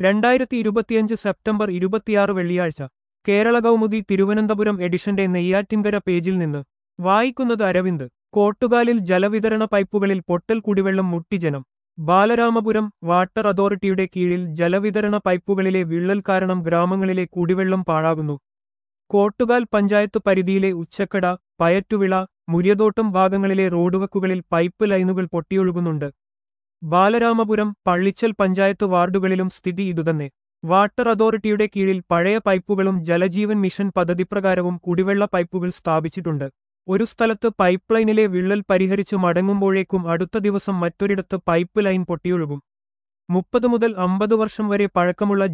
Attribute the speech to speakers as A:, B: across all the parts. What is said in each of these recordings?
A: 2025 September 26 വെള്ളിയാഴ്ച കേരള കൗമുദി തിരുവനന്തപുരം എഡിഷന്റെ നെയ്യാറ്റിൻകര പേജിൽ നിന്ന് വായിക്കുന്നത് അരവിന്ദ്. കോട്ടുകാലിൽ ജലവിതരണ പൈപ്പുകളിൽ പൊട്ടൽ, കുടിവെള്ളം മുട്ടി ജനം. ബാലരാമപുരം വാട്ടർ അതോറിറ്റിയുടെ കീഴിൽ ജലവിതരണ പൈപ്പുകളിലെ വിള്ളൽ കാരണം ഗ്രാമങ്ങളിലെ കുടിവെള്ളം പാഴാകുന്നു. കോട്ടുകാൽ പഞ്ചായത്ത് പരിധിയിലെ ഉച്ചക്കട, പയറ്റുവിള, മുര്യതോട്ടം ഭാഗങ്ങളിലെ റോഡുവക്കുകളിൽ പൈപ്പ് ലൈനുകൾ പൊട്ടിയൊഴുകുന്നുണ്ട്. ബാലരാമപുരം, പള്ളിച്ചൽ പഞ്ചായത്ത് വാർഡുകളിലും സ്ഥിതി ഇതുതന്നെ. വാട്ടർ അതോറിറ്റിയുടെ കീഴിൽ പഴയ പൈപ്പുകളും ജലജീവൻ മിഷൻ പദ്ധതിപ്രകാരവും കുടിവെള്ള പൈപ്പുകൾ സ്ഥാപിച്ചിട്ടുണ്ട്. ഒരു സ്ഥലത്ത് പൈപ്പ് ലൈനിലെ വിള്ളൽ പരിഹരിച്ചു മടങ്ങുമ്പോഴേക്കും അടുത്ത ദിവസം മറ്റൊരിടത്ത് പൈപ്പ് ലൈൻ പൊട്ടിയൊഴുകും. 30 മുതൽ 50 വർഷം വരെ പഴക്കമുള്ള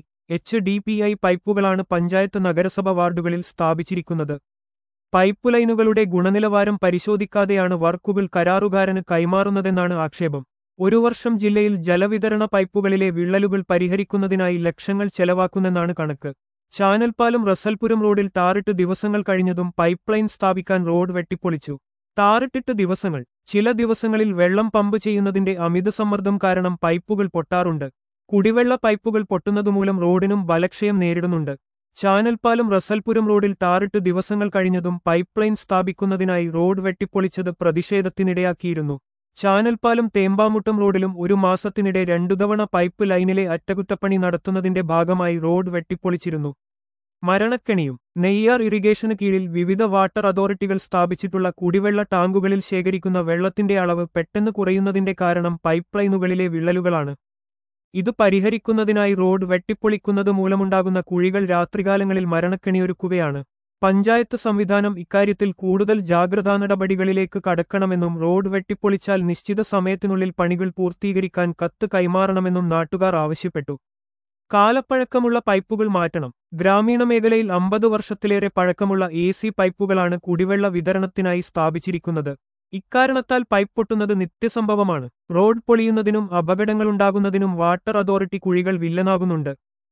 A: HDPE പൈപ്പുകളാണ് പഞ്ചായത്ത് നഗരസഭ വാർഡുകളിൽ സ്ഥാപിച്ചിരിക്കുന്നത്. പൈപ്പ് ലൈനുകളുടെ ഗുണനിലവാരം പരിശോധിക്കാതെയാണ് വർക്കുകൾ കരാറുകാരന് കൈമാറുന്നതെന്നാണ് ആക്ഷേപം. ഒരു വർഷം ജില്ലയിൽ ജലവിതരണ പൈപ്പുകളിലെ വിള്ളലുകൾ പരിഹരിക്കുന്നതിനായി ലക്ഷങ്ങൾ ചെലവാക്കുന്നെന്നാണ് കണക്ക്. ചാനൽപ്പാലം റസൽപുരം റോഡിൽ ടാറിട്ട് ദിവസങ്ങൾ കഴിഞ്ഞതും പൈപ്പ് ലൈൻ സ്ഥാപിക്കാൻ റോഡ് വെട്ടിപ്പൊളിച്ചു. ടാറിട്ടിട്ട് ദിവസങ്ങൾ. ചില ദിവസങ്ങളിൽ വെള്ളം പമ്പ് ചെയ്യുന്നതിന്റെ അമിത സമ്മർദ്ദം കാരണം പൈപ്പുകൾ പൊട്ടാറുണ്ട്. കുടിവെള്ള പൈപ്പുകൾ പൊട്ടുന്നതുമൂലം റോഡിനും ബലക്ഷയം നേരിടുന്നുണ്ട്. ചാനൽപ്പാലം റസൽപുരം റോഡിൽ ടാറിട്ട് ദിവസങ്ങൾ കഴിഞ്ഞതും പൈപ്പ് ലൈൻ സ്ഥാപിക്കുന്നതിനായി റോഡ് വെട്ടിപ്പൊളിച്ചത് പ്രതിഷേധത്തിനിടയാക്കിയിരുന്നു. ചാനൽപ്പാലം തേമ്പാമുട്ടം റോഡിലും ഒരു മാസത്തിനിടെ 2 തവണ പൈപ്പ് ലൈനിലെ അറ്റകുറ്റപ്പണി നടത്തുന്നതിന്റെ ഭാഗമായി റോഡ് വെട്ടിപ്പൊളിച്ചിരുന്നു. മരണക്കെണിയും. നെയ്യാർ ഇറിഗേഷന് കീഴിൽ വിവിധ വാട്ടർ അതോറിറ്റികൾ സ്ഥാപിച്ചിട്ടുള്ള കുടിവെള്ള ടാങ്കുകളിൽ ശേഖരിക്കുന്ന വെള്ളത്തിന്റെ അളവ് പെട്ടെന്ന് കുറയുന്നതിന്റെ കാരണം പൈപ്പ് ലൈനുകളിലെ വിള്ളലുകളാണ്. ഇത് പരിഹരിക്കുന്നതിനായി റോഡ് വെട്ടിപ്പൊളിക്കുന്നത് മൂലമുണ്ടാകുന്ന കുഴികൾ രാത്രികാലങ്ങളിൽ മരണക്കെണിയൊരുക്കുകയാണ്. പഞ്ചായത്ത് സംവിധാനം ഇക്കാര്യത്തിൽ കൂടുതൽ ജാഗ്രതാ നടപടികളിലേക്ക് കടക്കണമെന്നും റോഡ് വെട്ടിപ്പൊളിച്ചാൽ നിശ്ചിത സമയത്തിനുള്ളിൽ പണികൾ പൂർത്തീകരിക്കാൻ കത്ത് കൈമാറണമെന്നും നാട്ടുകാർ ആവശ്യപ്പെട്ടു. കാലപ്പഴക്കമുള്ള പൈപ്പുകൾ മാറ്റണം. ഗ്രാമീണ മേഖലയിൽ 50 വർഷത്തിലേറെ പഴക്കമുള്ള AC പൈപ്പുകളാണ് കുടിവെള്ള വിതരണത്തിനായി സ്ഥാപിച്ചിരിക്കുന്നത്. ഇക്കാരണത്താൽ പൈപ്പ് പൊട്ടുന്നത് നിത്യസംഭവമാണ്. റോഡ് പൊളിയുന്നതിനും അപകടങ്ങളുണ്ടാകുന്നതിനും വാട്ടർ അതോറിറ്റി കുഴികൾ വില്ലനാകുന്നുണ്ട്.